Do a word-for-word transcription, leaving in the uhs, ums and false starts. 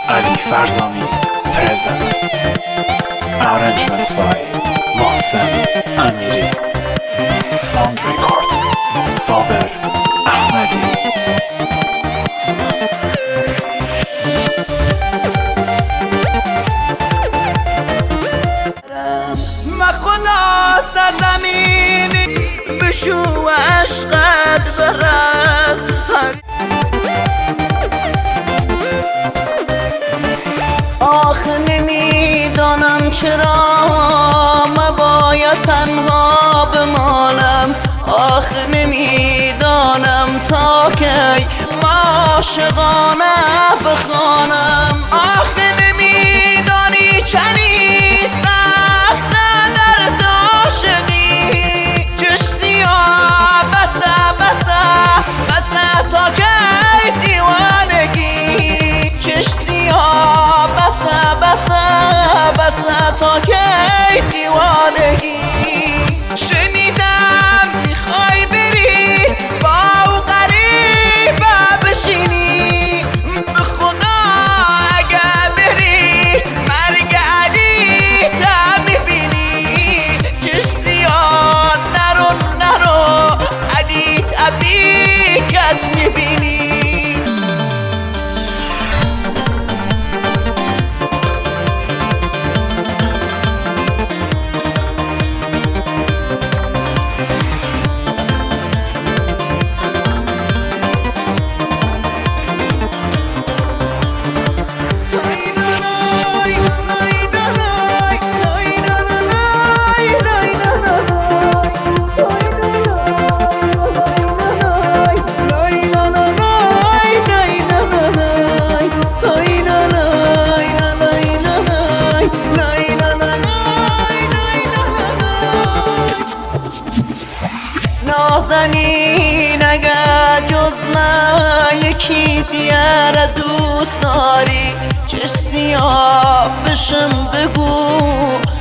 Ali Farzami present. Arrangements by Mohsen Amiri. Sound record Saber Ahmadi. ما خدا سرزمینی بشو و عشقت برز. آخ نمیدانم چرا مباید تنها بمانم. آخ نمیدانم تا کی عاشقانه بخوانم. آخ نمیدانی چنی سخت درد عاشقی. چش سیاه بسه بسه بسه تا کی دیوانگی. چش سیاه بسه بسه بسه تا کی دیوانگی. شنیدم میخوای بری با او غریبه بشینی. به خدا اگه بری مرگ علی تا میبینی. چش زیاد نرو نرو علی تبی کس میبینی. نازنین اگر جز من یکی دیگر دوست داری. چش سیاه بشم بگو